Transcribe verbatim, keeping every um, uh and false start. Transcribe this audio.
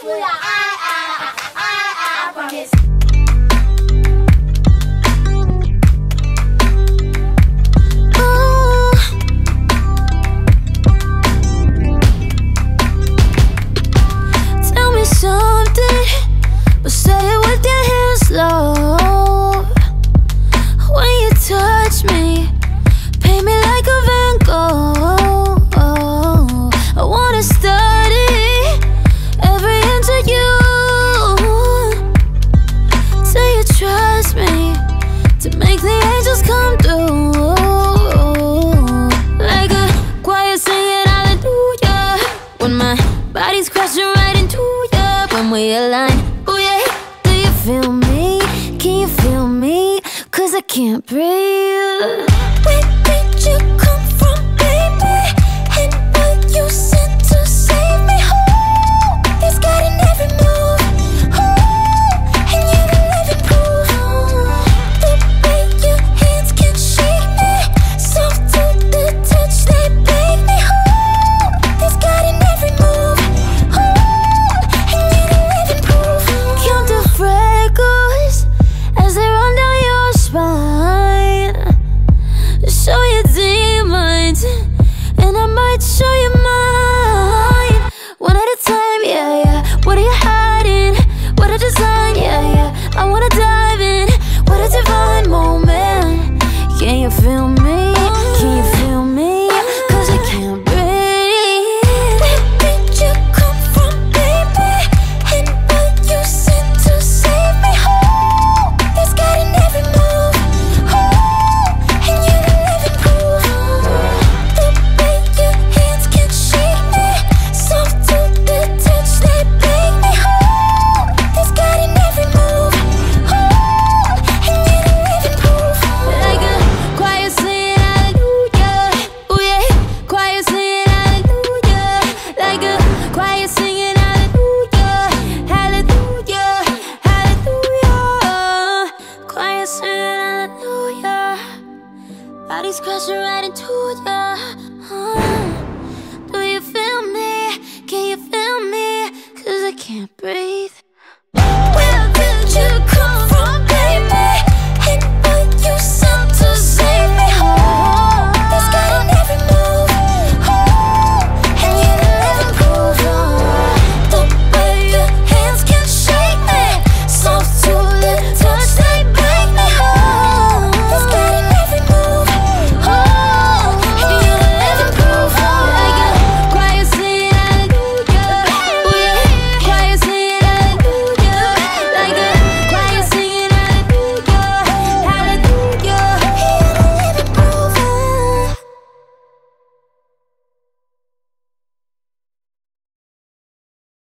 hallelujah. I, I, I, I, I promise. Tell me something, but say it with your hands slow. When you touch me, paint me like a Van Gogh. I wanna study every inch of you. Do you trust me to make the angels come through? Like a choir singing hallelujah, when my body's crashing right into you. When we align, oh yeah. Do you feel me? Can you feel me? Cause I can't breathe. Where did you come from, baby? And what you sent to save me? Oh, this got in every move. Oh, and you're the living proof. The way your hands can shake me, soft to the touch, they bake me. Oh, this got in every move. Oh, and you're the living proof. Count the freckles as they run down your spine. Show your demons, and I might show you mine. One at a time, yeah, yeah. What are you hiding? What a design, yeah, yeah. I wanna dive in. What a divine moment. Can you feel me? Can you feel me? Cause I can't breathe. Where did you come from, baby? And what you sent to save me? Oh, this got in every move. Oh, and you're the living proof. The way your hands can shake me, soft to the touch, they bake me. Oh, this got in every move. Oh, and you're the living proof. Like a choir singing hallelujah, oh yeah. Choir singing hallelujah, like a choir singing hallelujah, hallelujah, hallelujah. Choir singing hallelujah, body's crashing right into ya. Uh, do you feel me? Can you feel me? Cause I can't breathe.